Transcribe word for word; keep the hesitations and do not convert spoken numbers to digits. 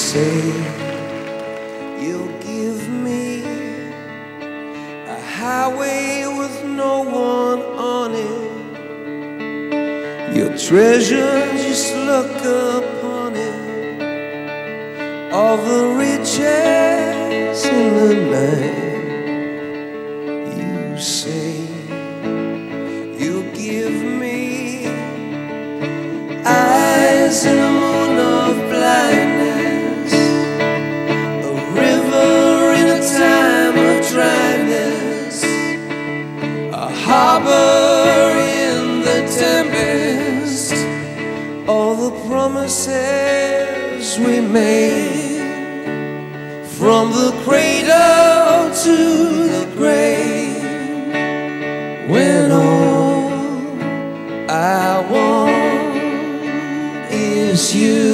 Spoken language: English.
say you'll give me a highway with no one on it. Your treasure, just look upon it. All the riches in the night. You say you'll give me eyes in a moon of blindness, a river in a time of dryness, a harbor in the tempest. All the promises we made, from the cradle to the grave, when all I want is you.